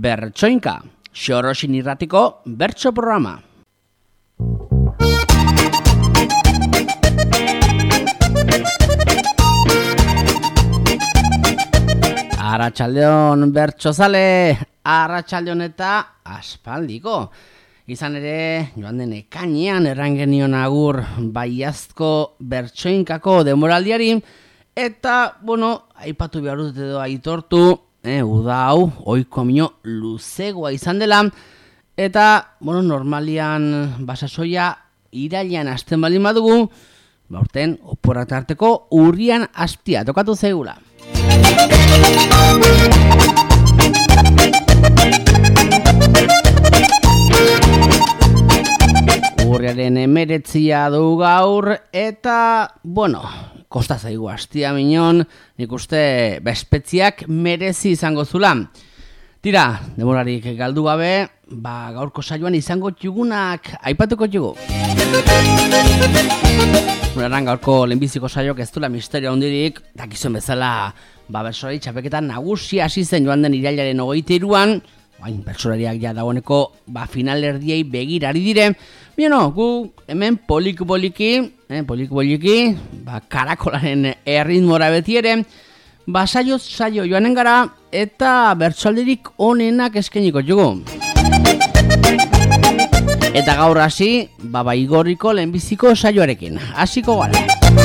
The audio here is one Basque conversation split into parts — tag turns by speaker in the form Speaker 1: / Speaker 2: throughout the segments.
Speaker 1: Bertsoinka, Xorosin irratiko bertso programa. Arratsaldeon bertsozale, arratsaldeon eta aspaldiko. Izan ere, joan den ekainean erran genion agur Baiazko bertsoinkako denboraldiari, eta, aipatu behar dut edo aitortu, uda hau, oiko mino luzegoa izan dela, eta, normalian basasoia irailean hasten baldin badugu, baurten oporrak tarteko urrian hastia tokatu zeigula. Urriaren 19 du gaur, eta, kosta zaigu hastia minon, nik uste bespetziak merezi izango zula. Tira, demorarik galdu gabe, gaurko saioan izango txugunak aipatuko txugu. Eran gaurko lehenbiziko saioak ez duela misterio handirik, dakizuen bezala, bertsolari txapelketan nagusi hasi zen joan den irailaren 23an, bertsolariak ja dagoeneko finalerdiei begirari dire. Gu hemen poliki-poliki, karakolaren erritmora beti ere, saio joanen gara eta bertsolaririk onenak eskainiko jugu. Eta gaur hasi, Baigorriko lehenbiziko saioarekin. Hasiko gara.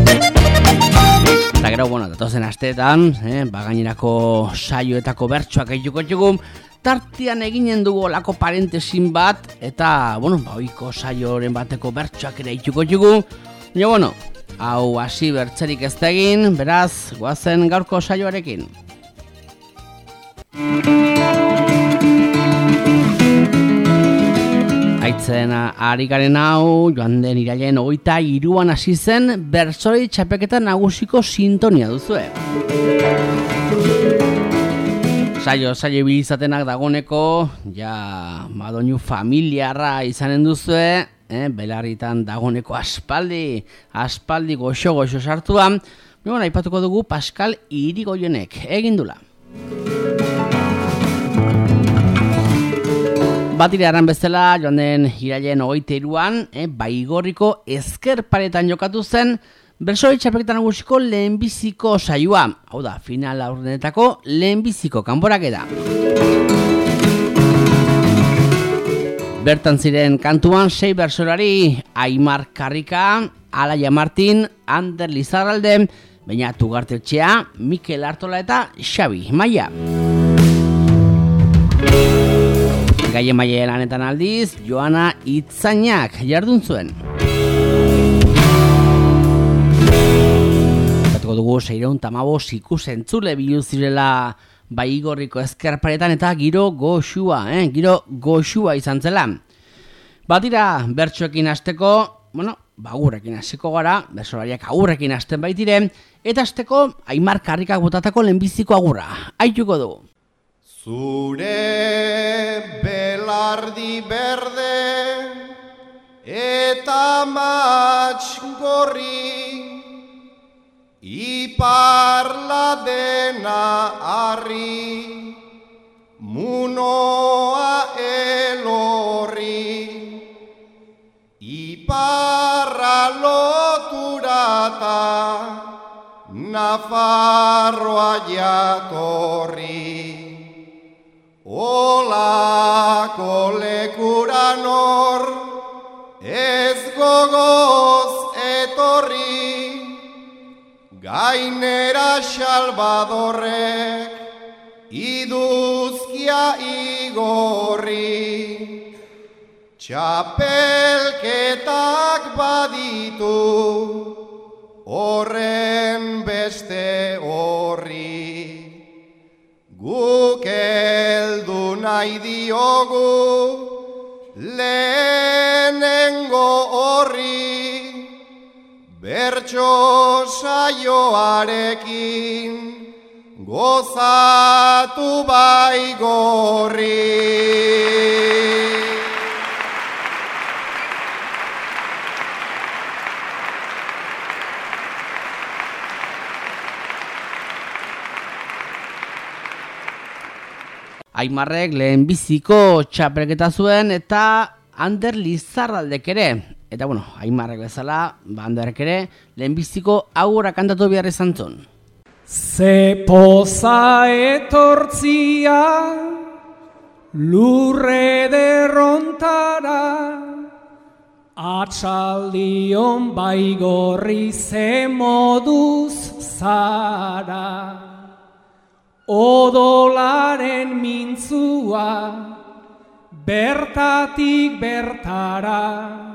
Speaker 1: Eta gero, datozen asteetan, gainerako saioetako bertsoak eituko jugu, tartian eginen dugu olako parentesin bat, eta, oiko saioren bateko bertsoak ere eituko jugu. Hau hasi bertzerik ez da egin, beraz, goazen gaurko saioarekin. Aitzen ari garen hau, joan den irailen 23an hasi zen bertsolari txapelketa nagusiko sintonia duzue. Saio bilizatenak dagoneko, madoinu familiarra izanen duzue, belarritan dagoneko aspaldi goxo sartua, aipatuko dugu Pascal Irigoyenek egindula. Batire arran bezala, joan den irailen 23an, Baigorriko ezkerparetan jokatu zen bertsolari txapelketa nagusiko lehenbiziko saioa. Hau da, final aurrenetako lehenbiziko kanporaketa. Bertan ziren kantuan 6 bertsolari, Aimar Karrika, Alaia Martin, Ander Lizarralde, Beñat Ugartetxea, Mikel Artola eta Xabi Maia. Gaie Maia lanetan aldiz, Joana Itzainak jardun zuen. Batuko dugu 615 ikusentzule biluzirela Baigorriko ezkerparetan eta giro goxua izan zela. Batira, bertsoekin hasteko, agurrekin hasiko gara, bertsolariak agurrekin hasten baitire, eta hasteko Aimar Karrikak botatako lehenbiziko agurra. Aituko dugu.
Speaker 2: Zure belardi berde eta matx gorri, iparla dena harri, munoa elorri, iparra loturata, Nafarroa jatorri. Olako lekuran hor ez gogoz etorri, gainera Salvadorrek iduzkia igorri. Txapelketak baditu horren beste horri. Guk heldu nahi diogu lehenengo horri, bertso saioarekin gozatu Baigorri.
Speaker 1: Aimarrek lehenbiziko txapelketa zuen eta Ander Lizarraldek ere. Eta bueno, Aimarrek bezala, Anderrek ere, lehenbiziko aurra kantatu behar izan zuen.
Speaker 3: Ze poza etortzia lurre derrontara, atxaldion baigorri ze moduz zara. Odolaren mintzua bertatik bertara,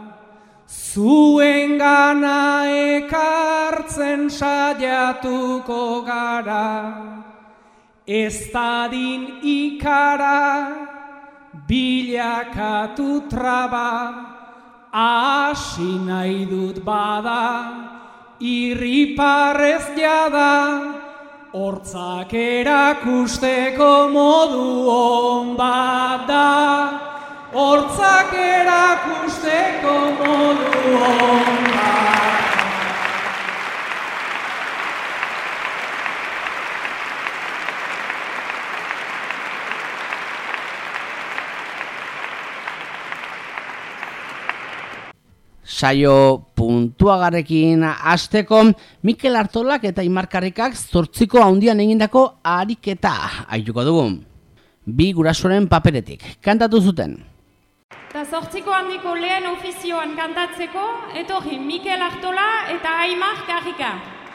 Speaker 3: zuen gana ekartzen saiatuko gara. Ez dadin ikara bilakatu traba, hasi nahi dut bada, irriparrez jada, hortzak erakusteko modu on bat da. Hortzak erakusteko modu on bat.
Speaker 1: Saio puntuagarekin hasteko, Mikel Artolak eta Aimar Karrikak 8ko handian egindako ariketa aituko dugu. 2 gurasoren paperetik kantatu zuten.
Speaker 4: Eta 8ko handiko lehen ofizioan kantatzeko, etorri Mikel Artola eta Aimar Karrika.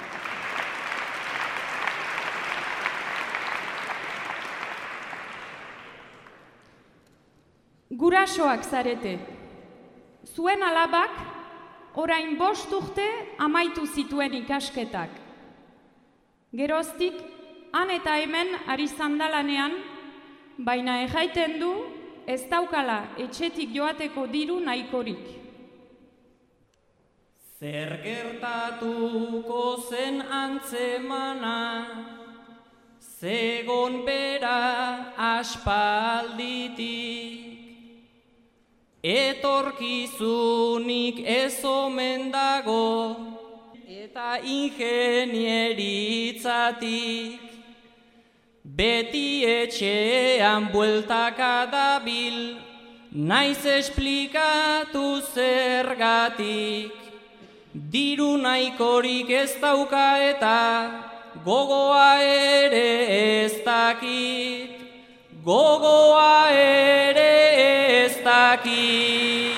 Speaker 4: Gurasoak zarete. Zuen alabak, orain 5 urte amaitu zituen ikasketak. Geroztik, han eta hemen ari zandalanean, baina erraiten du ez daukala etxetik joateko diru nahikorik.
Speaker 5: Zer gertatuko zen antzemana, zegon bera aspalditik. Etorkizunik ez omen dago, eta ingenieritzatik. Beti etxean bueltaka dabil, naiz esplikatu zergatik. Diru nahikorik ez dauka eta gogoa ere ez dakit. Gogoa ere ez dakit.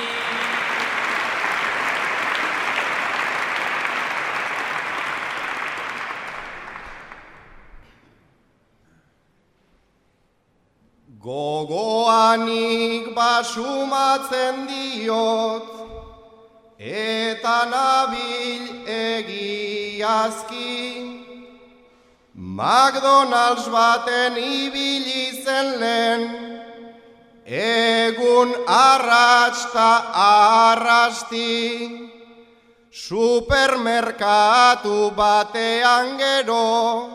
Speaker 2: Gogoanik basumatzen diot, eta nabil egiazki. McDonald's baten ibili zen lehen, egun arratsta arrasti. Supermerkatu batean gero,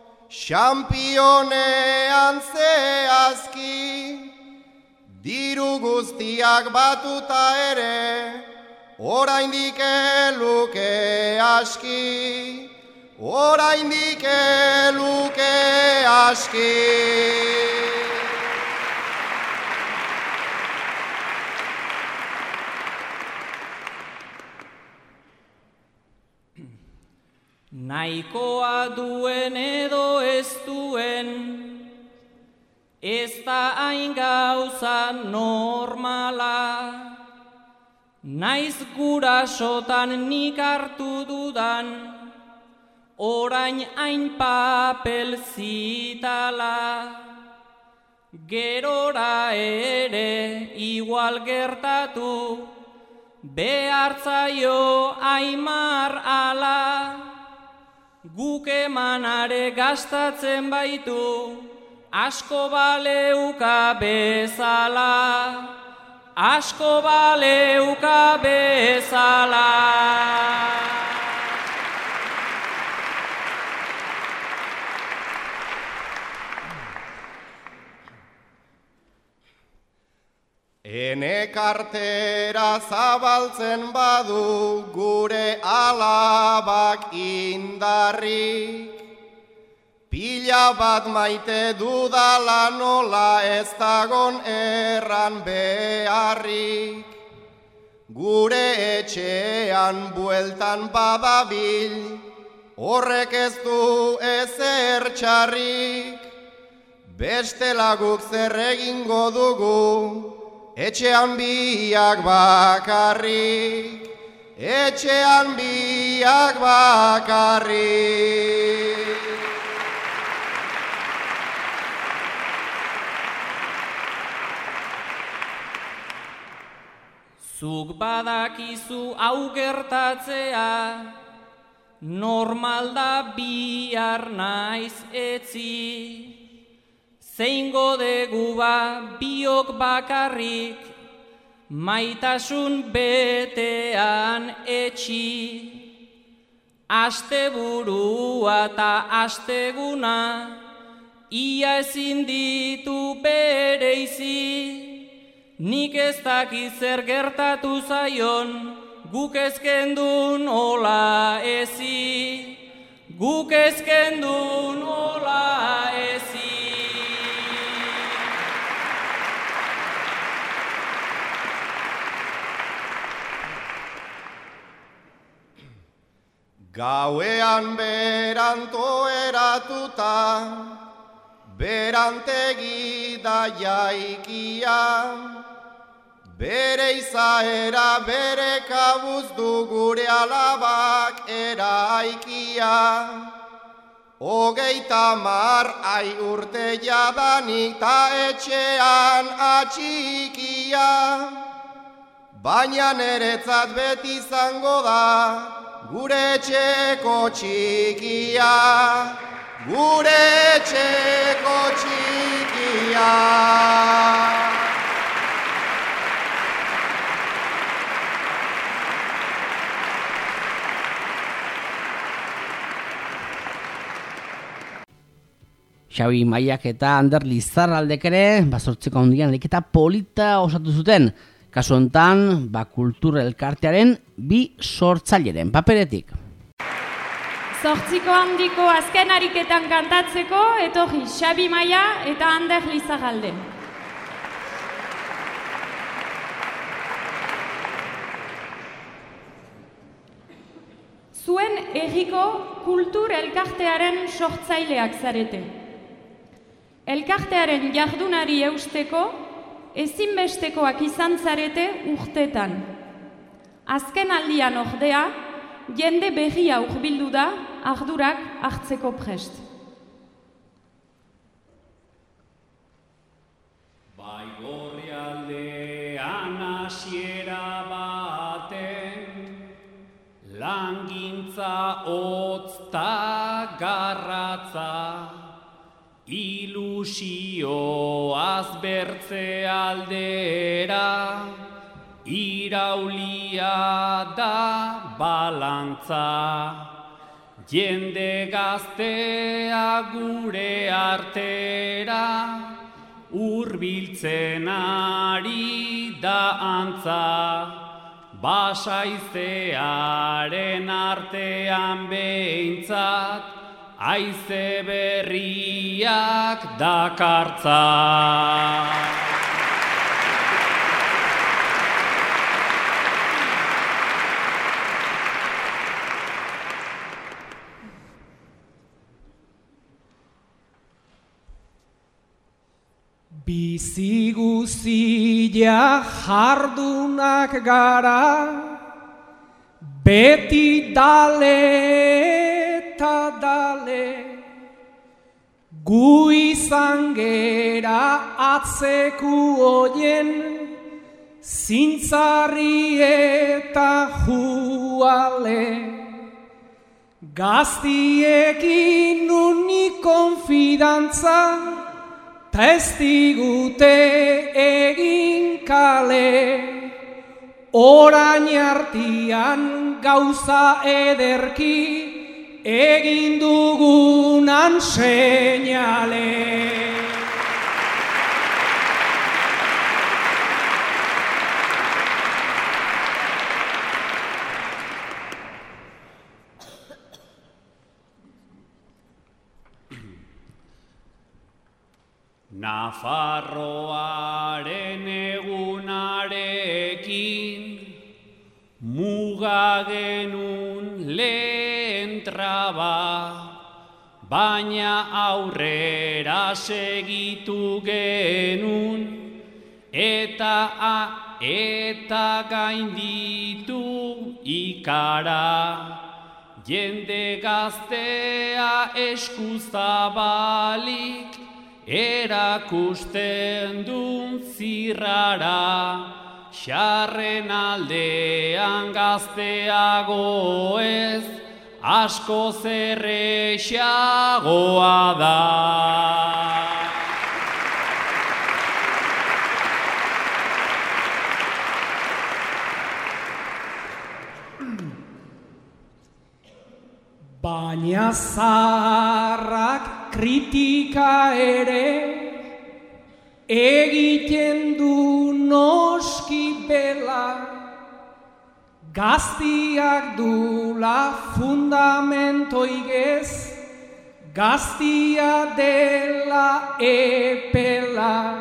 Speaker 2: xampionean zehazki. Diru guztiak batuta ere, oraindik eluke aski. Oraindik eluke aski.
Speaker 5: Nahikoa duen edo ez duen, ez da hain gauza normala. Naiz gurasotan nik hartu dudan, orain hain papel zitala. Gerora ere igual gertatu, behartzaio Aimar ala. Guk emanare gastatzen baitu, asko baleuka bezala. Asko baleuka bezala.
Speaker 2: Ene kartera zabaltzen badu gure alabak indarrik, pila bat maite dudala nola ez dagon erran beharrik. Gure etxean bueltan badabil, horrek ez du ezer txarrik. Bestela guk zer egingo dugu, etxean biak bakarrik. Etxean biak bakarrik.
Speaker 5: Zuk badakizu hau gertatzea, normal da bihar naiz etzi. Zeingo degu ba biok bakarrik, maitasun betean etxi. Asteburua eta asteguna, ia ezin ditu bereizi. Nik ez dakit zer gertatu zaion, guk ezkendun hola ezi. Guk ezkendun hola ezi.
Speaker 2: Gauean beranto eratuta, berantegi da jaikia. Bere izaera bere kabuz du gure alabak eraikia. 30 urte jadanik ta etxean atxikia. Baina niretzat beti izango da gure etxeko txikia. Gure etxeko txikia.
Speaker 1: Xabi Maiak eta Ander Lizarraldek ere, bazortzeko handian leketa polita osatu zuten. Kasu hontan, kultur elkartearen 2 sortzaileren paperetik.
Speaker 4: Zortziko handiko azken ariketan kantatzeko, etorri Xabi Maia eta Ander Lizarralde. Zuen herriko kultur elkartearen sortzaileak zarete. Elkartearen jardunari eusteko, ezinbestekoak izan zarete urtetan. Azken aldian ordea, jende berria hurbildu da ardurak hartzeko prest.
Speaker 3: Baigorri aldean hasiera baten, langintza hotz ta garratza, ilusioaz bertze aldera, iraulia da balantza. Jende gaztea gure artera, hurbiltzen ari da antza. Basaizearen artean behintzat, haize berriak dakartza. Bizi guztia jardunak gara, beti dale eta dale, gu izan gera atzeku oien, zintzarri eta juale. Gaztiekin unik konfidantza, ta ez digute egin kale, orain artian gauza ederki, egin dugunan seinale. Nafarroaren egunarekin muga genuen lehen traba, baina aurrera segitu genuen eta gainditu ikara. Jende gaztea eskuzabalik erakusten duen zirrara, xarren aldean gazteago ez, asko zerrexagoa da.
Speaker 6: Baina zaharrak kritika ere egiten du noski bela, gaztiak dula fundamentoigez, gaztia dela epela.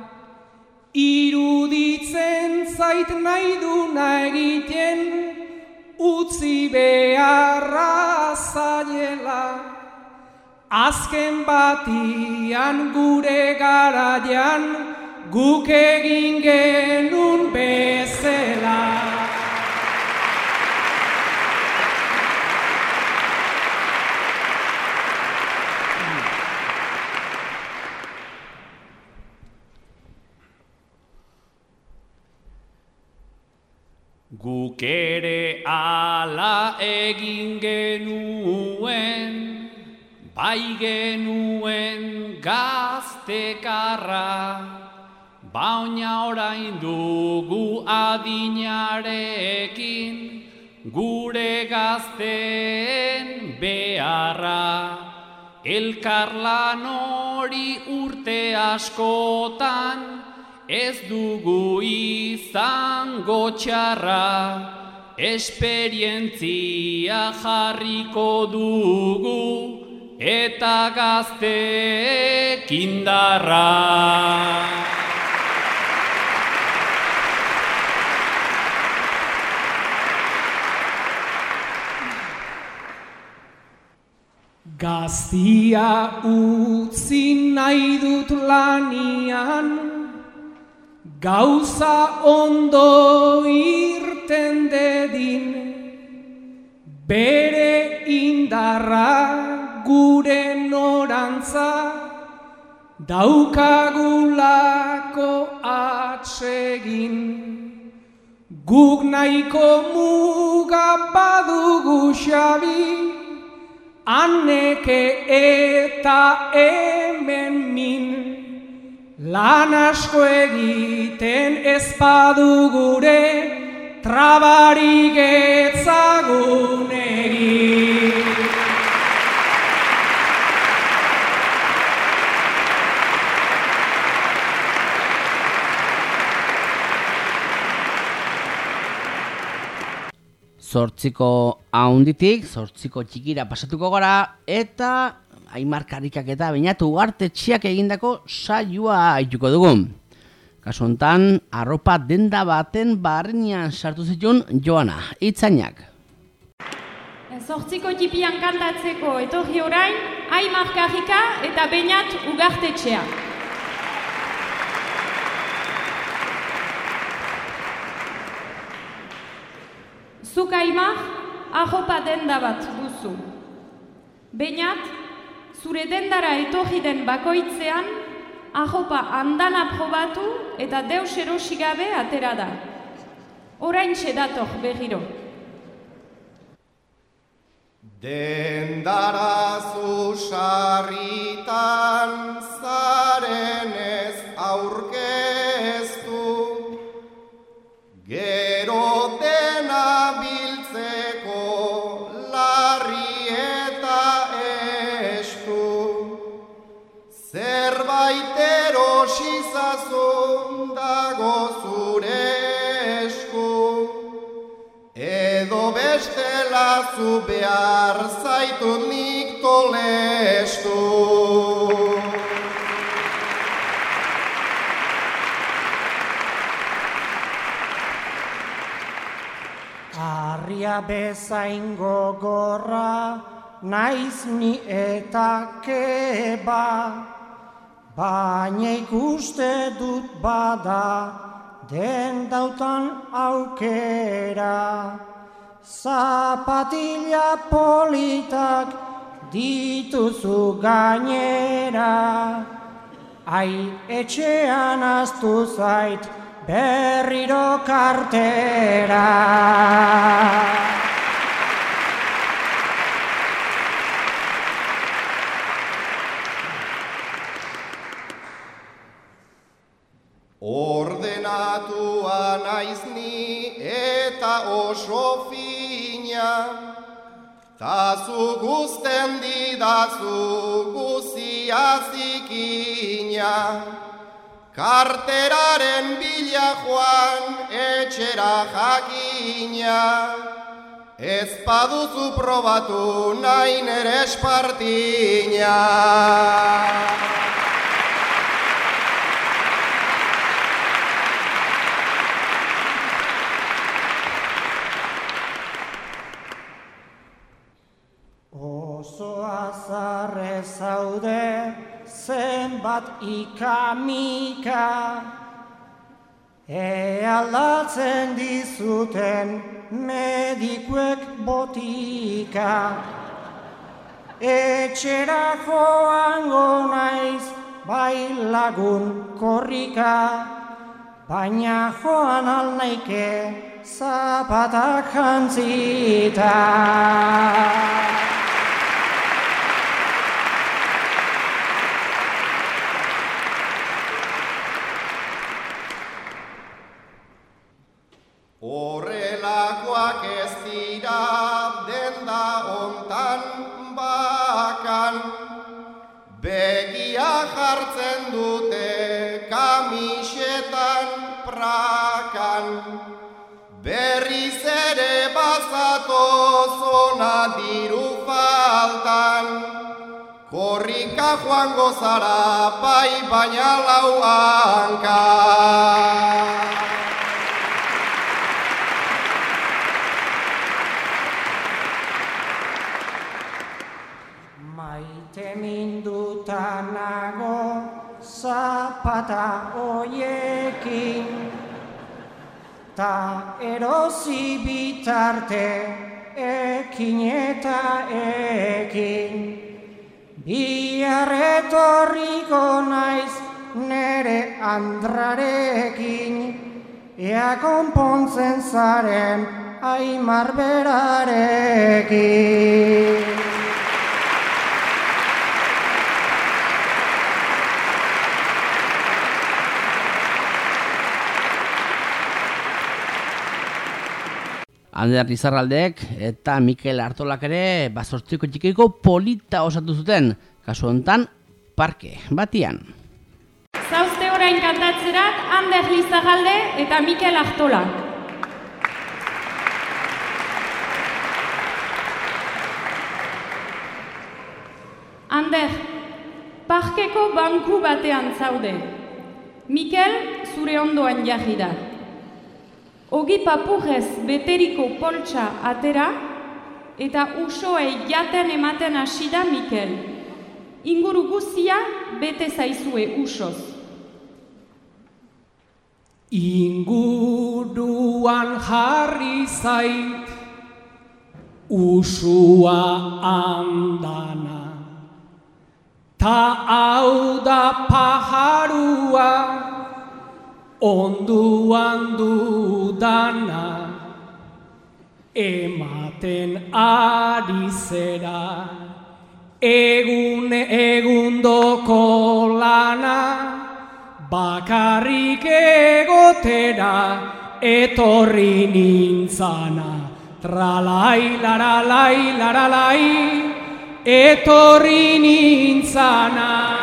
Speaker 6: Iruditzen zait nahi duna egiten, utzi beharra zaiela. Azken batian gure garaian, guk egin genuen bezala.
Speaker 3: Guk ere ala egin genuen, bai genuen gaztekarra, baina orain dugu adinarekin gure gazteen beharra. Elkarlan hori urte askotan ez dugu izango txarra, esperientzia jarriko dugu eta gazteek indarra.
Speaker 6: Gaztia utzi nahi dut lanian, gauza ondo irten dedin, bere indarra gure norantza daukagulako atsegin. Guk nahiko muga badugu xabi, anneke eta hemen min. Lan asko egiten ez badu gure, trabarik etzagun egin.
Speaker 1: Zortziko haunditik, zortziko txikira pasatuko gara, eta Aimarkarikak eta Beñatu Ugartetxeak egindako saioa aituko dugu. Kasu hontan, arropa denda baten barnean sartu zituen Joana, Itzainak.
Speaker 4: Zortziko txipian kantatzeko etorri orain, Aimarkarika eta Beñat Ugartetxea. Zuk Aimar, arropa denda bat duzu. Beñat, zure dendara etorri den bakoitzean, arropa andana probatu eta deus erosi gabe atera da. Oraintxe dator berriro.
Speaker 2: Dendara zu sarritan zarenez aurkeztu, gero dena biltzeko larri eta estu. Zerbait erosizazun dago zure esku, edo bestela zu behar zaitut nik tolestu.
Speaker 7: Maia bezain gogorra, naiz ni eta keba, baina ikuste dut bada, den dautan aukera. Zapatila politak dituzu gainera, ai etxean aztu zait berriro kartera.
Speaker 2: Ordenatua naiz ni eta oso fina, ta zu guzten didazu guzia zikina. Karteraren bila joan etxera jakina, ez baduzu probatu nahi nere espartina. Oso azarre zaude, zenbat ikamika, aldatzen dizuten medikuek botika. Etxera joango naiz, bai lagun korrika, baina joan alnaike zapatak jantzita. Horrelakoak ez dira denda hontan bakan, begia jartzen dute kamisetan prakan, berriz ere bazatoz ona diru faltan, korrika joango zara bai baina lau hanka. Minduta nago zapata oiekin, ta erosi bitarte ekin eta ekin. Bihar etorriko naiz nere Andrarekin, ea konpontzen zaren Aimar berarekin.
Speaker 1: Ander Izarraldek eta Mikel Artolak ere bazortziko txikiko polita osatu zuten, kasu hontan parke batian.
Speaker 4: Zauzte orain kantatzerat Ander Izarralde eta Mikel Artolak. Ander, parkeko banku batean zaude. Mikel zure ondoan jarri da. Ogi papurrez beteriko poltsa atera eta usoei jaten ematen hasi da Mikel. Inguru guzia bete zaizue usoz.
Speaker 6: Inguruan jarri zait usua andana, ta hau da pajarua onduan dudana, ematen ari zera egundoko lana, bakarrik egotera etorri nintzana. Tralai, laralai, laralai, etorri nintzana.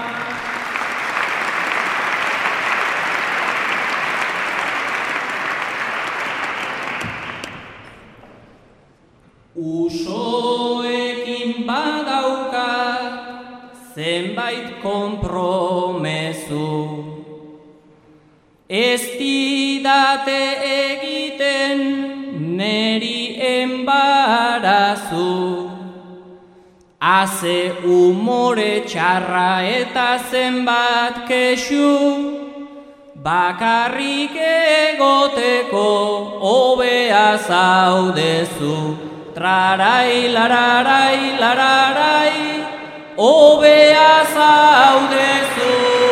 Speaker 5: Usoekin badaukat zenbait konpromezu, ez didate egiten neri daukazu. Haze umore txarra eta zenbat kexu, bakarrik egoteko hobea zaudezu. Trarai, lararai, lararai, hobea zaudezu.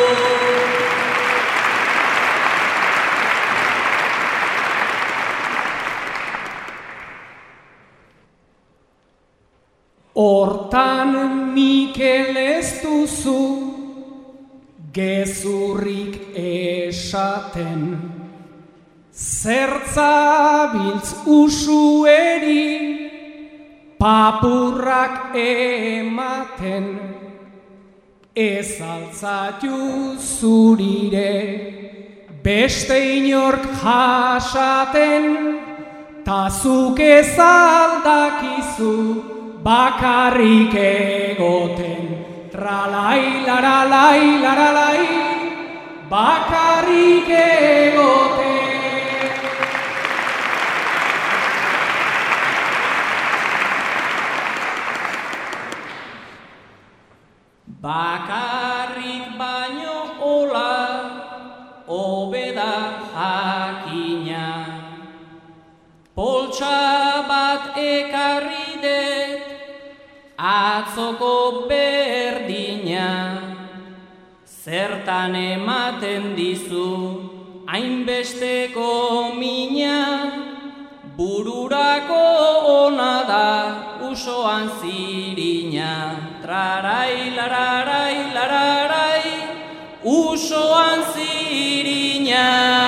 Speaker 6: Hortan Mikel ez duzu gezurrik esaten, zertzabiltz usueri papurrak ematen, ez altzatu zurire beste inork jasaten, ta zuk ez aldakizu bakarrik egoten. Tralai, laralai, laralai, bakarrik egoten.
Speaker 5: Bakarrik baino hola, hobeda jakina. Poltsa bat ekarri dut, atzoko berdina. Zertan ematen dizu hainbesteko mina, bururako ona da usoan zirina. Trarai, lararai, lararai, usoan zirina.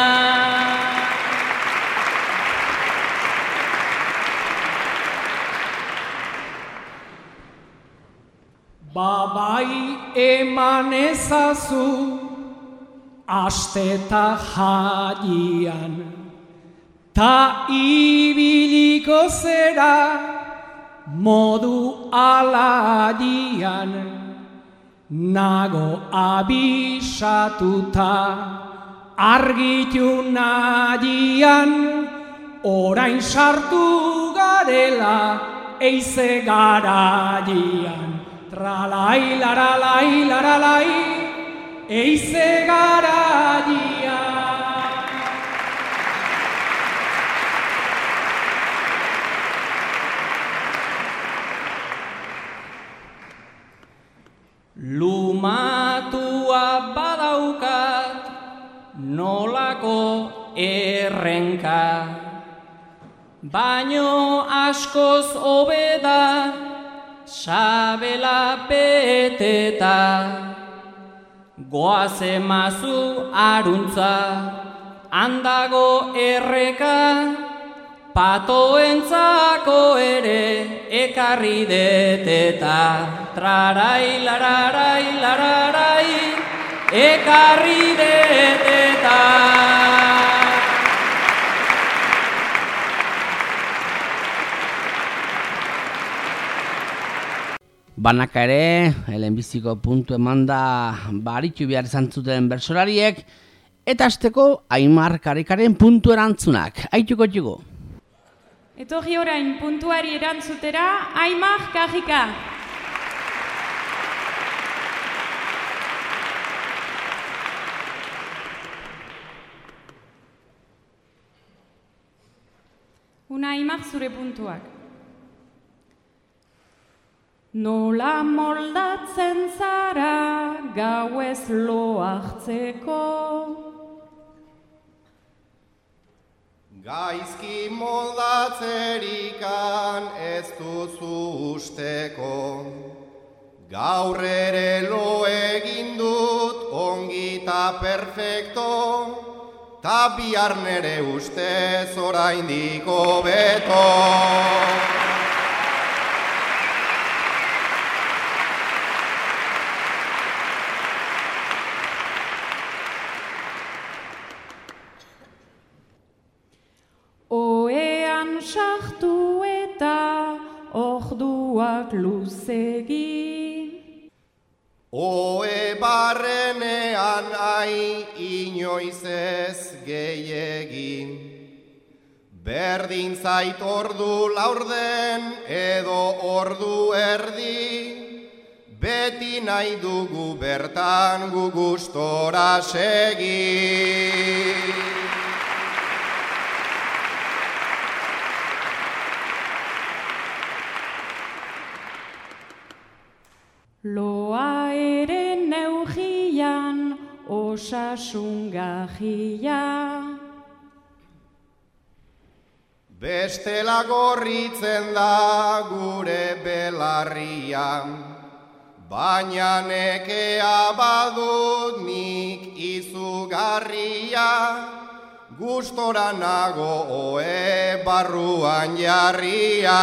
Speaker 6: Babai eman ezazu asteta jadian, ta ibiliko zera modu aladian, nago abisatuta argitu nadian, orain sartu garela eize garadian. Tralai, laralai, laralai, eize garadia.
Speaker 5: Lumatua badaukat nolako errenka, baino askoz hobeda sabela peteta. Goaz emazu aruntza, handago erreka, patoentzako ere ekarri deteta. Trarai, lararai, lararai, ekarri deteta.
Speaker 1: Banaka ere, lehenbiziko puntu emanda baritu behar izan zuten bersolariek, eta hasteko Aimar Karikaren puntu erantzunak. Aituko txugu.
Speaker 4: Etorri orain puntuari erantzutera, Aimar Karika. Una Aimar zure puntuak. Nola moldatzen zara gauez lo hartzeko,
Speaker 2: Gaizki moldatzerikan ez duzu usteko, gaur ere lo egin dut ongita perfecto, ta bihar nere ustez oraindik hobeto.
Speaker 4: Oean sartu eta orduak luzegi.
Speaker 2: Oe barrenean inoiz ez gehiegin, Berdin zait ordu laurden edo ordu erdi, beti nahi dugu bertan gu gustora segi.
Speaker 4: Loa ere neugian osasungarria.
Speaker 2: Bestela gorritzen da gure belarria, baina nekea badut nik izugarria, gustora nago oe barruan jarria.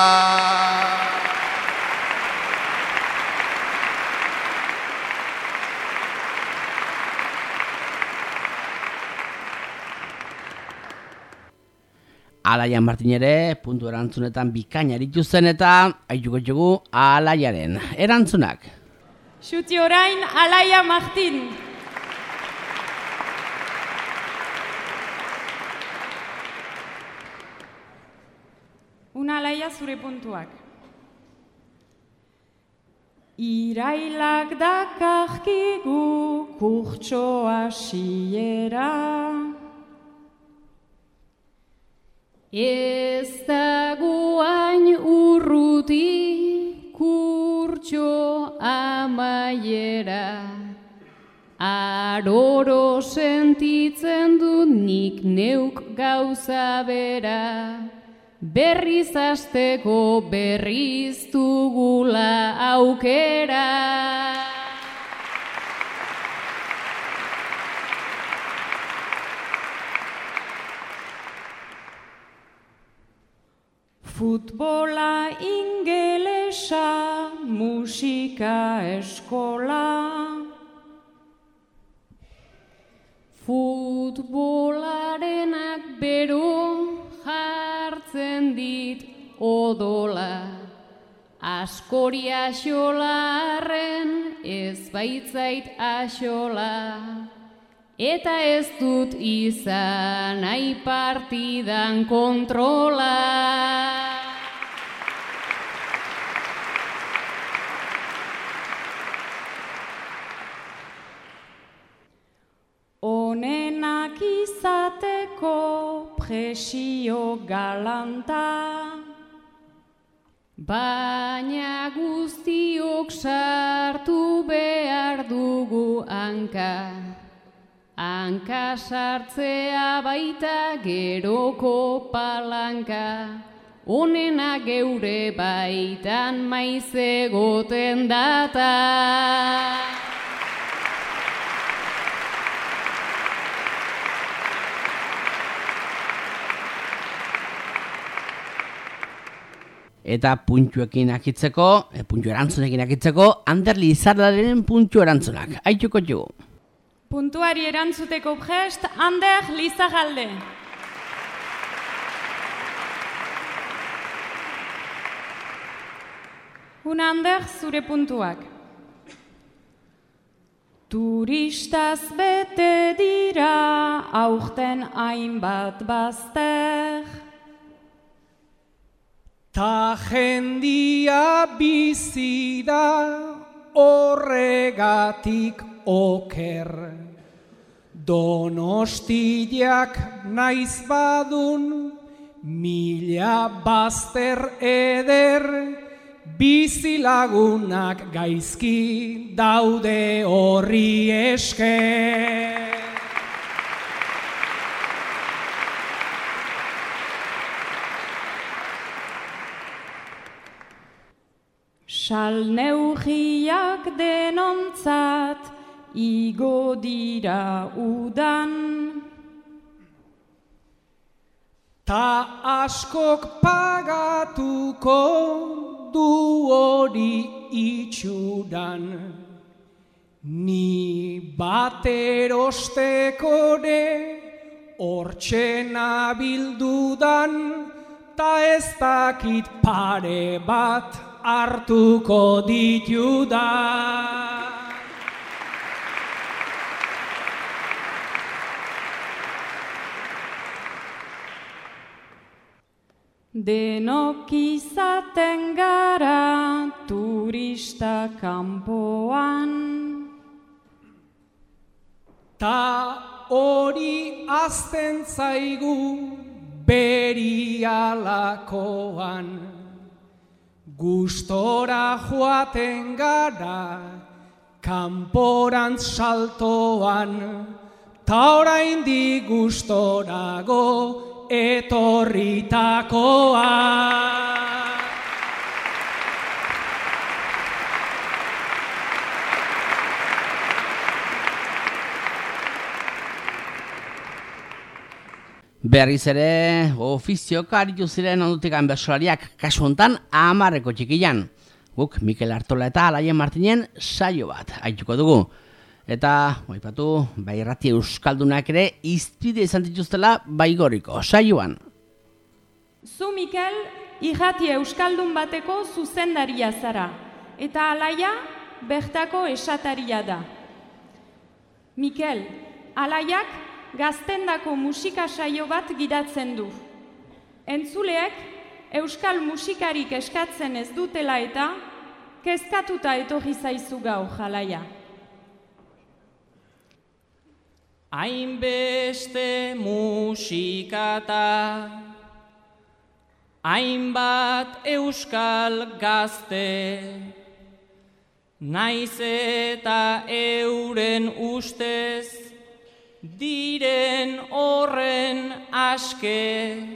Speaker 1: Alaia Martin ere puntu erantzunetan bikaina aritu zen eta aituko dugu Alaiaren erantzunak.
Speaker 4: Xuti orain Alaia Martin. Una Alaia zure puntuak. Irailak dakarkigu kurtso hasiera.
Speaker 8: Ez dago hain urruti kurtso amaiera, aroro sentitzen dut nik neuk gauza bera, berriz hasteko berriz dugula aukera.
Speaker 4: Futbola, ingelesa, musika eskola.
Speaker 8: Futbolarenak bero jartzen dit odola. Askori axolarren ez baitzait axola. Eta ez dut izan nahi partidan kontrola.
Speaker 4: Onenak izateko presio galanta,
Speaker 8: baina guztiok sartu behar dugu hanka. Hanka sartzea baita geroko palanka, onena geure baitan maiz egoten data.
Speaker 1: Eta puntuekin akitzeko, puntu erantzunekin akitzeko, Anderli Izardaren puntu erantzunak. Aituko dugu.
Speaker 4: Puntuari erantzuteko prest, Ander Lizagalde. Una Ander zure puntuak. Turistaz bete dira aurten hainbat bazter.
Speaker 6: Ta jendia bizi da horregatik oker. Donostiak naiz badun, mila bazter eder, bizilagunak gaizki daude horri esker.
Speaker 4: Salneugiak denontzat igo dira udan,
Speaker 6: ta askok pagatuko du hori itxuran. Ni baterostekore hortxe nabildudan, ta ez dakit pare bat hartuko ditudan.
Speaker 4: Denok izaten gara turista kanpoan.
Speaker 6: Ta hori azten zaigu berialakoan. Gustora joaten gara kanporantz saltoan. Ta oraindik gustorago etorritakoa.
Speaker 1: Berriz ere, ofizioka aritu ziren ondutikan bersolariak, kasu hontan 10 txikian. Guk Mikel Artola eta Alaien Martinen saio bat haituko dugu. Eta, aipatu, bai irrati euskaldunak ere izpide izan dituztela Baigorriko saioan.
Speaker 4: Zu, Mikel, irrati euskaldun bateko zuzendaria zara, eta Alaia bertako esataria da. Mikel, Alaiak gaztendako musika saio bat gidatzen du. Entzuleek euskal musikarik eskatzen ez dutela eta kezkatuta etorri zaizu gaur, Alaia.
Speaker 5: Hainbeste musikata, hainbat euskal gazte, naiz eta euren ustez, diren horren aske,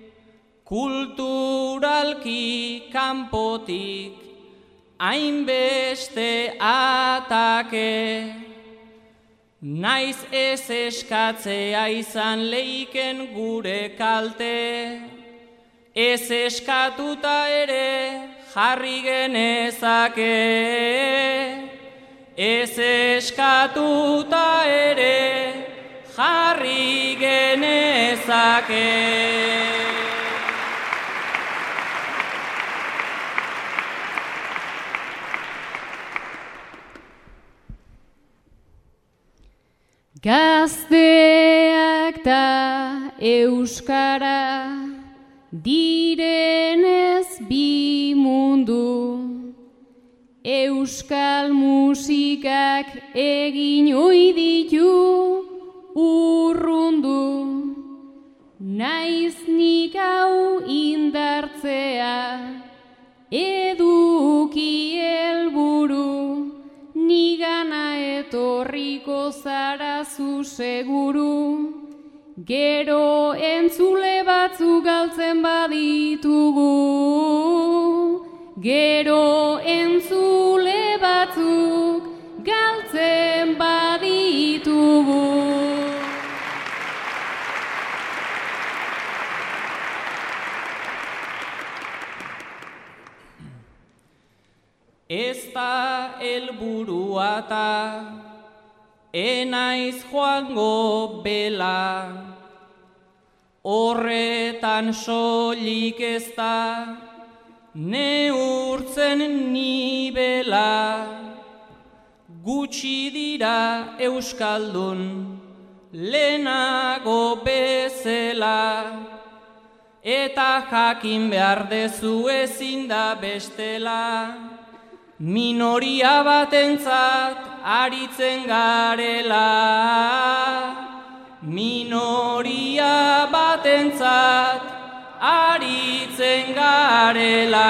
Speaker 5: kulturalki kanpotik, hainbeste atake, naiz ez eskatzea izan leiken gure kalte, ez eskatuta ere jarri genezake, ez eskatuta ere jarri genezake.
Speaker 8: Gazteak ta euskara direnez bi mundu, euskal musikak egin ohi ditu urrundu, naiz nik hau indartzea eduki helburu, nigana etorriko zara zu seguru, gero entzule batzuk galtzen baditugu, gero entzule batzuk galtzen baditugu.
Speaker 5: Ez da helburua ta enaiz joango bela, horretan soilik ez da neurtzen nibela, gutxi dira euskaldun lehenago bezela, eta jakin behar dezu ezin da bestela, minoria batentzat aritzen garela, minoria batentzat aritzen garela.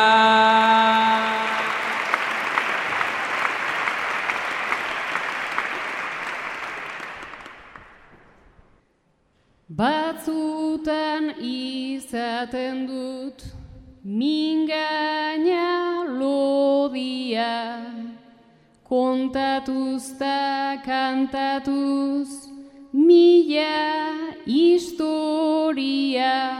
Speaker 8: Batzutan izaten dut mingaina lodia, kontatuz ta kantatuz mila historia,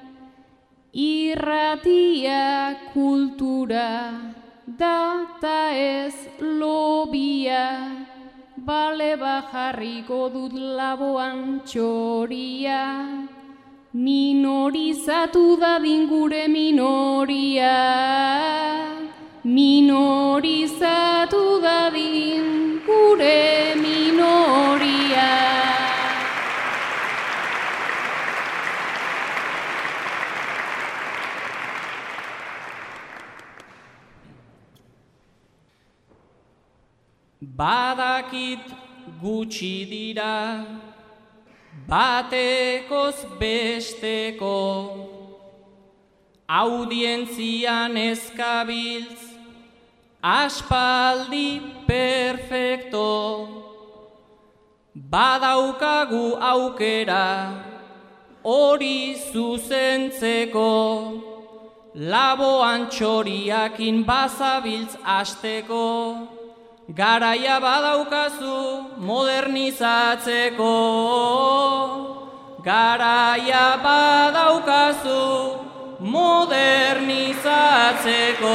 Speaker 8: irratia kultura da ta ez lobia, bale bajarriko dut laboan txoria, minorizatu dadin gure minoria, minorizatu dadin gure minoria.
Speaker 5: Badakit gutxi dira, batekoz besteko, audientzian eskabiltz, aspaldi perfecto, badaukagu aukera, hori zuzentzeko, laboan txoriakin bazabiltz asteko, garaia badaukazu modernizatzeko, garaia badaukazu modernizatzeko.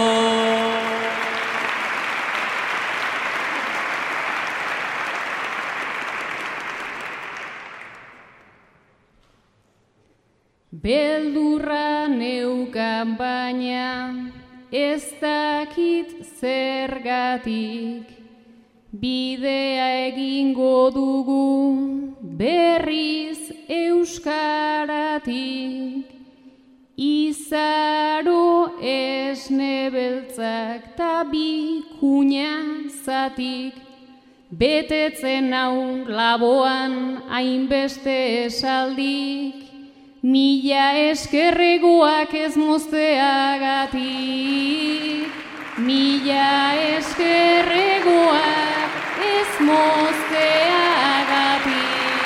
Speaker 8: Beldurra neukan baina ez dakit zergatik, bidea egingo dugu berriz euskaratik. Izaro esne beltzak ta bi kuña zatik, betetzen nau laboan hainbeste esaldik, mila eskerregoak ez mozteagatik, mila eskerregoak ez mozteagatik.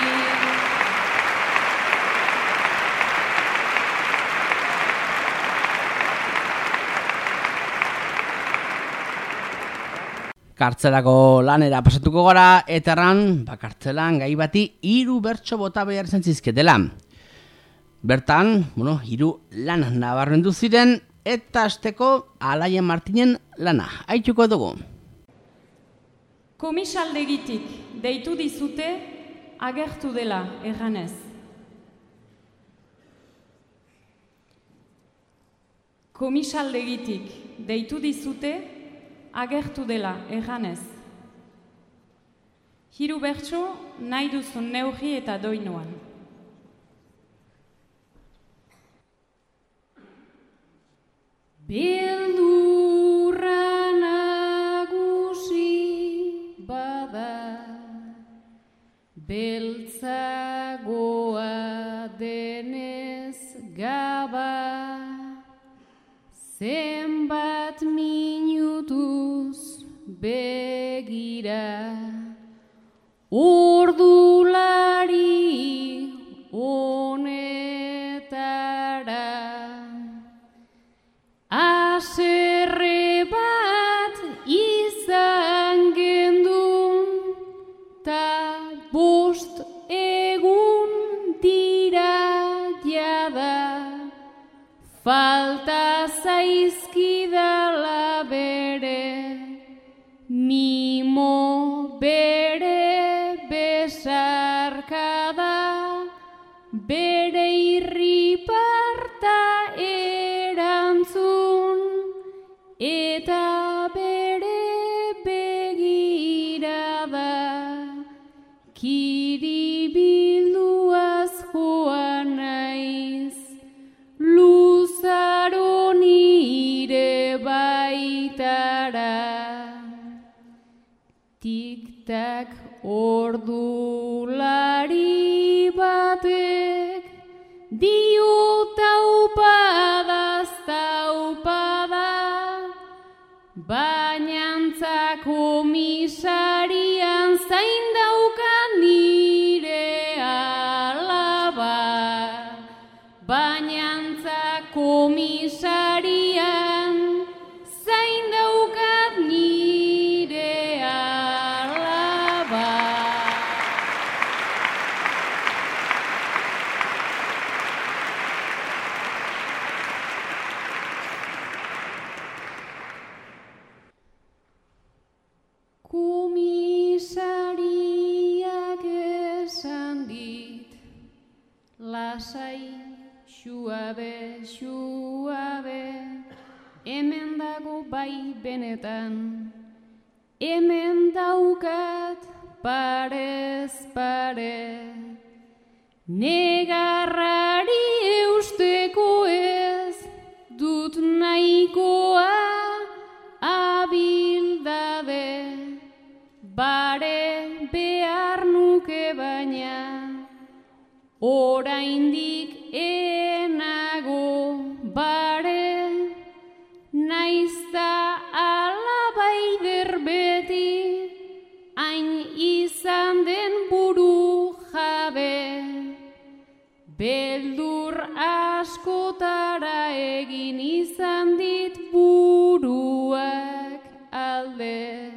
Speaker 1: Kartzelako lanera pasatuko gara, eta erran, kartzelan gai bati 3 bertso bota behar izan zizketela. Bertan, 3 lan nabarmendu ziren, eta asteko Alaia Martinen lana. Aituko dugu.
Speaker 4: Komisaldegitik deitu dizute agertu dela erranez. Komisaldegitik deitu dizute agertu dela erranez. 3 bertso nahi duzun neurri eta doinuan.
Speaker 8: Beldurra nagusi bada, beltzagoa denez gaba, zenbat minutuz begira, ordulari honetara. Haserre bat izan gendun, ta 5 egun dira jada, falta zaizkidala bere, mimo bere besarkada, bere irriparta erantzun, eta bere begirada, kiribilduaz joan naiz, luzaro nire baitara. Tik-tak ordulari batek, dio taupadaz taupada, bainantza komisarian zain daukan nire alaba. Bainantza komisarian zain daukat nire alaba. Komisariak esan dit, lasai, xuabe, hemen dago bai benetan, hemen daukat parez pare, negarrari eusteko ez dut nahikoa abildade, oraindik enago bare, naizta alabaider beti, hain izan den buru jabe, beldur askotara egin izan dit buruak alde.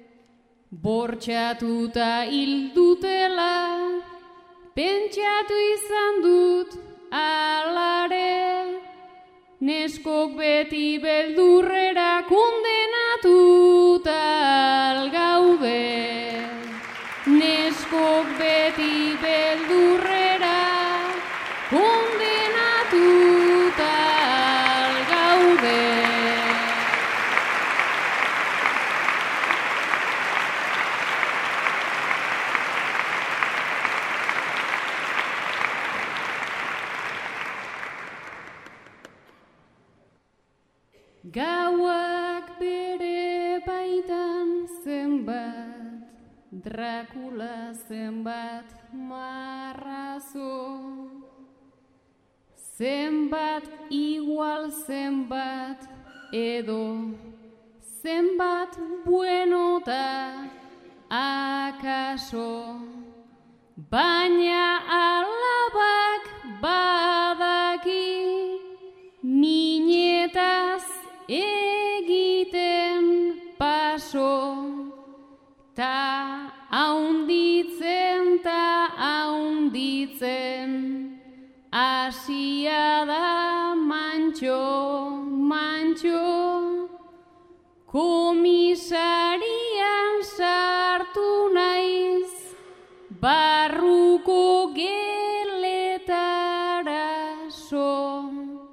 Speaker 8: Bortxatuta hildutela, pentsatu izan dut alare, neskok beti beldurrera kondenatuta algaude. Neskok beti beldurrera kondenatuta algaude. Gauak bere baitan zenbat, Drakula zenbat marrazo, zenbat igual zenbat edo, zenbat buenota akaso, baina alabak badaki minetaz egiten paso, ta haunditzen asia da mantxo, komisarian sartu naiz, barruko geletara so,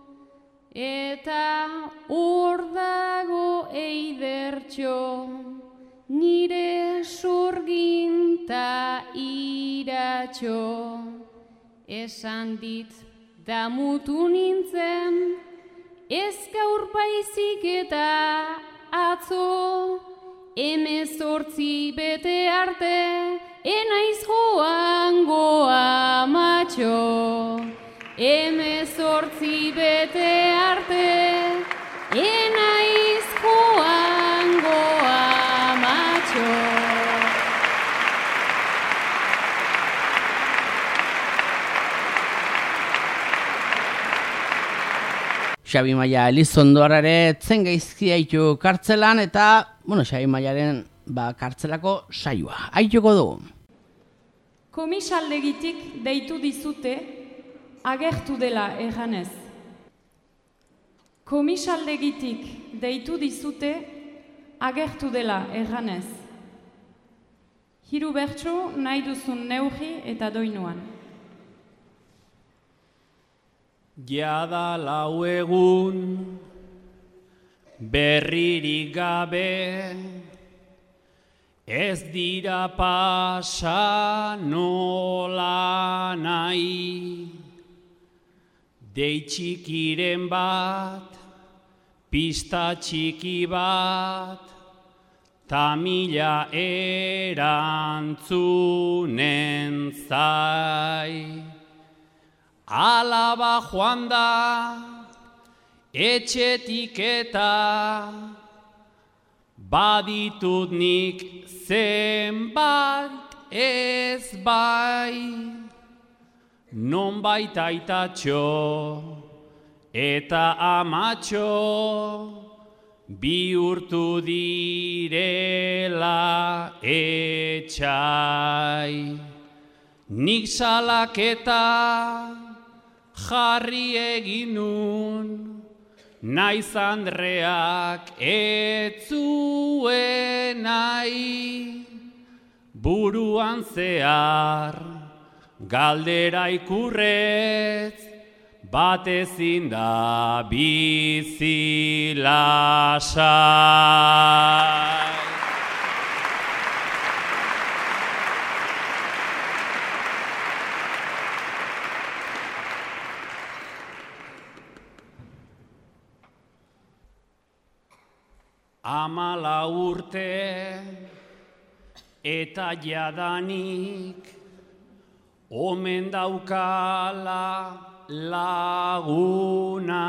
Speaker 8: eta hor dago eidertxo, nire sorgin ta iratxo. Esan dit damutu nintzen, ez gaur baizik eta atzo, 18 bete arte, enaiz joango amatxo. 18 bete arte, enaiz joango amatxo.
Speaker 1: Xabi Maia Elizondoar ere zen gaizki haitu kartzelan eta, Xabi Maiaren kartzelako saioa. Haituko dugu.
Speaker 4: Komisaldegitik deitu dizute agertu dela erranez. Komisaldegitik deitu dizute agertu dela erranez. Hiru bertso nahi duzun neurri eta doinuan.
Speaker 3: Jada 4 egun berririk gabe, ez dira pasa nola nahi. Dei txikiren bat, pista txiki bat, ta mila erantzunen zai. Alaba joan da, etxetik eta, baditut nik zenbat ez bai. Nonbait aitatxo eta amatxo, bihurtu direla etxai. Nik salaketa jarri egin nun, naiz Andreak ez zuen nahi. Buruan zehar galdera ikurretz, bat ezin da bizi lasai. Amala urte eta jadanik omen daukala laguna,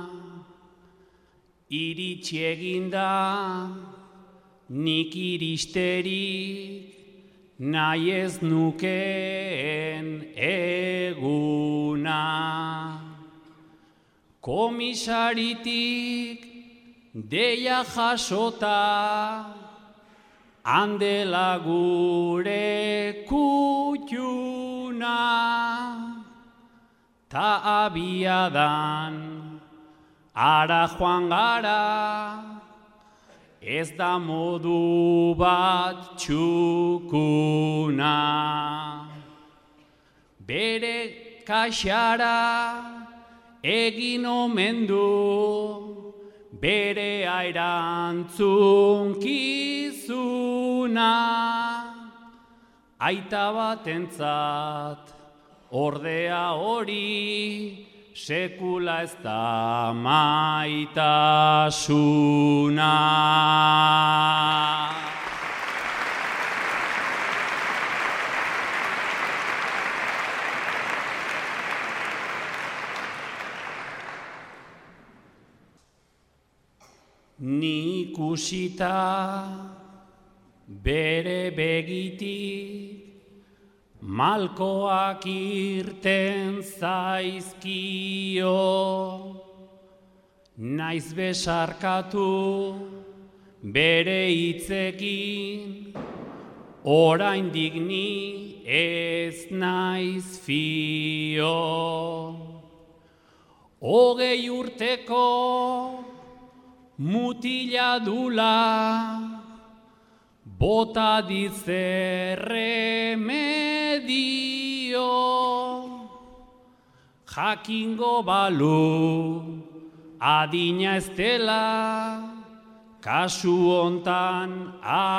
Speaker 3: iritsi eginda nik iristerik nahi ez nukeen eguna. Komisaritik deia jasota, handela gure kutxuna, ta abiadan ara joan gara, ez da modu bat txukuna. Bere kaxara egin omen du, bere erantzunkizuna, aita batentzat ordea hori sekula ez da maitasuna. Ni ikusita bere begitik malkoak irten zaizkio, naiz besarkatu bere hitzekin, oraindik ni ez naiz fio. 20 urteko mutila dula, bota dize remedio, jakingo balu adina ez dela, kasu hontan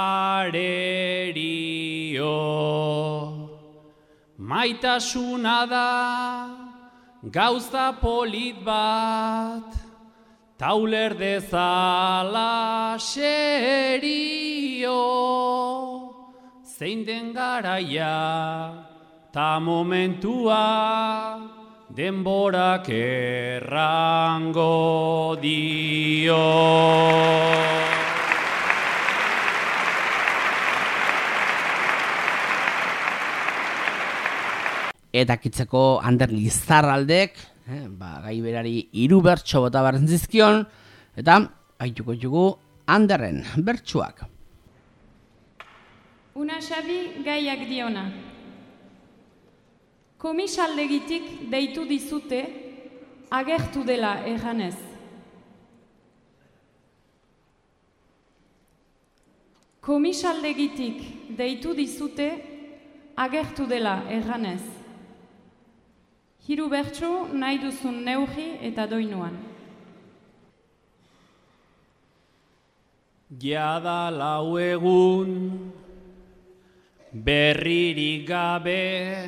Speaker 3: arerio. Maitasuna da gauza polit bat, tauler dezala serio, zein den garaia ta momentua denborak errango dio.
Speaker 1: Eta kitzeko Ander Lizarraldek, gai berari 3 bertso bota barren zizkion, eta haituko jugu Anderren bertsuak.
Speaker 4: Una xabi gaiak diona. Komisaldegitik deitu dizute, agertu dela erranez. Komisaldegitik deitu dizute, agertu dela erranez. 3 bertso nahi duzun neugi eta doinuan.
Speaker 3: Jada 4 egun berririk gabe,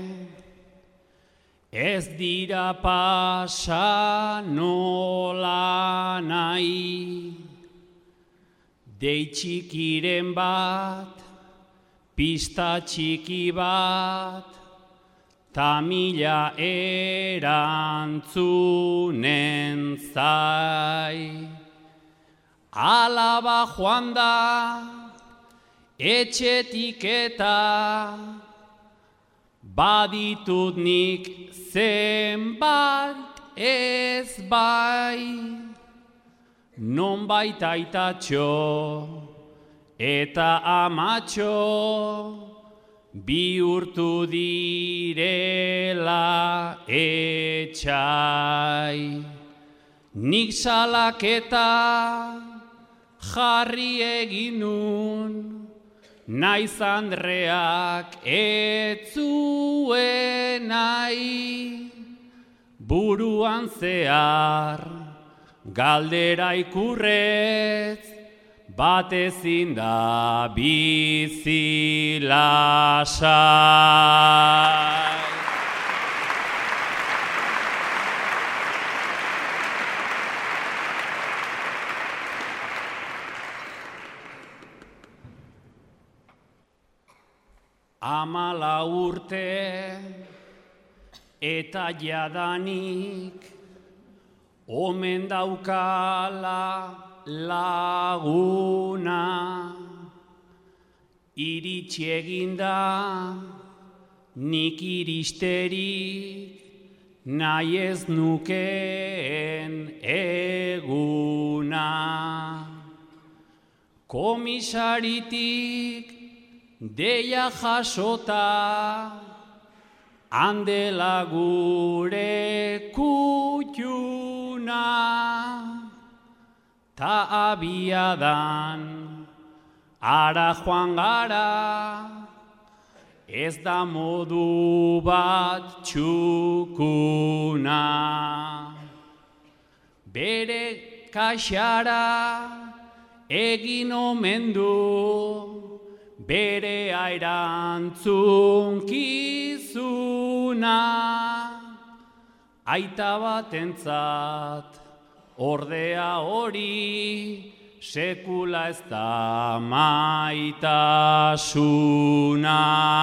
Speaker 3: ez dira pasa nola nahi. Dei txikiren bat, pista txiki bat, ta mila erantzunen zai. Alaba joan da, etxetik eta, baditut nik zenbat ez bai. Nonbait aitatxo eta amatxo, bihurtu direla etxai. Nik salaketa jarri egin nun, naiz andreak ez zuen nahi. Buruan zehar galdera ikurretz, bat ezin da bizi lasai. Amala urte eta jadanik omen daukala laguna. Iritsi eginda nik iristerik nahi ez nukeen eguna. Komisaritik deia jasota, handela gure kutxuna, ta abiadan ara joan gara, ez da modu bat txukuna. Bere kaxara egin omen du, bere erantzunkizuna. Aita batentzat ordea hori, sekula ez da maitasuna.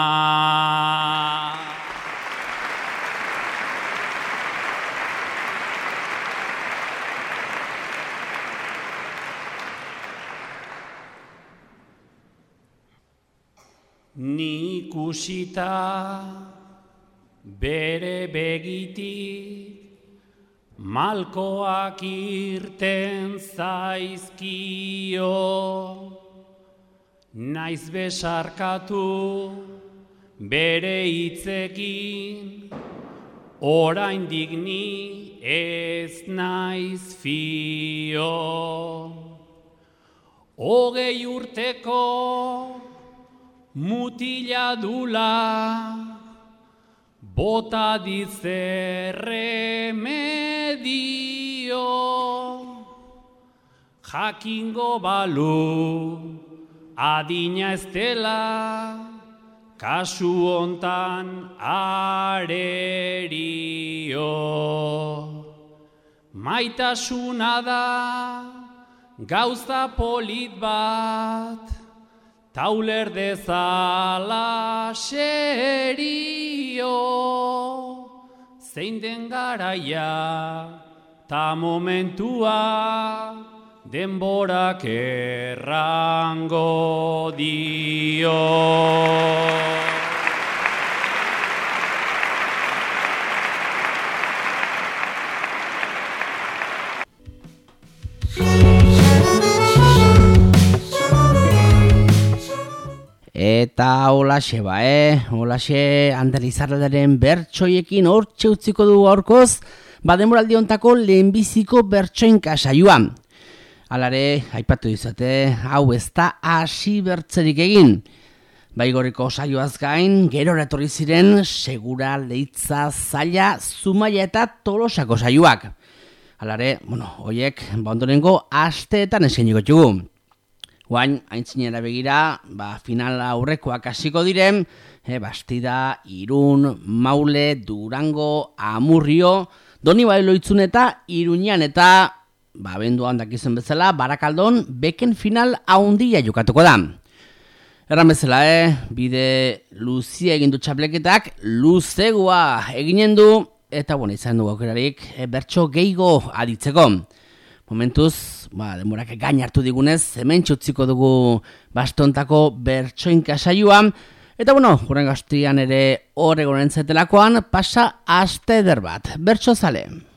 Speaker 3: Ni ikusita bere begitik malkoak irten zaizkio, naiz besarkatu bere hitzekin, oraindik ni ez naiz fio. 20 urteko mutila dula, bota ditze remedio, jakingo balu adina ez dela, kasu hontan arerio. Maitasuna da gauza polit bat, tauler dezala serio, zein den garaia ta momentua, denborak errango dio.
Speaker 1: Eta holaxe holaxe Ander Lizarraldaren bertsoiekin hortxe utziko du gaurkoz, denboraldi hontako lehenbiziko bertsoinka saioan. Halare, aipatu dizute, hau ez da hasi bertzerik egin. Baigorriko saioaz gain, gero etorri ziren Segura, Leitza, Zaila, Zumaia eta Tolosako saioak. Halare, hoiek ondorengo asteetan eskainiko ditugu. Guain, aintzinera begira, final aurrekoak hasiko diren, Bastida, Irun, Maule, Durango, Amurrio, Donibane Loitzun eta Iruñan eta, abenduan dakizuen bezala, Barakaldon beken final haundia jokatuko da. Erran bezala, bide luzia egin du txapleketak, luzegoa eginen du, eta izan du aukerarik bertso gehigo aditzeko. Momentuz, denborak gain hartu digunez, hemen txutziko dugu bastontako bertsoinka saioan, eta hurrengo astean ere horregonen zetelakoan pasa aste eder bat. Bertso zale!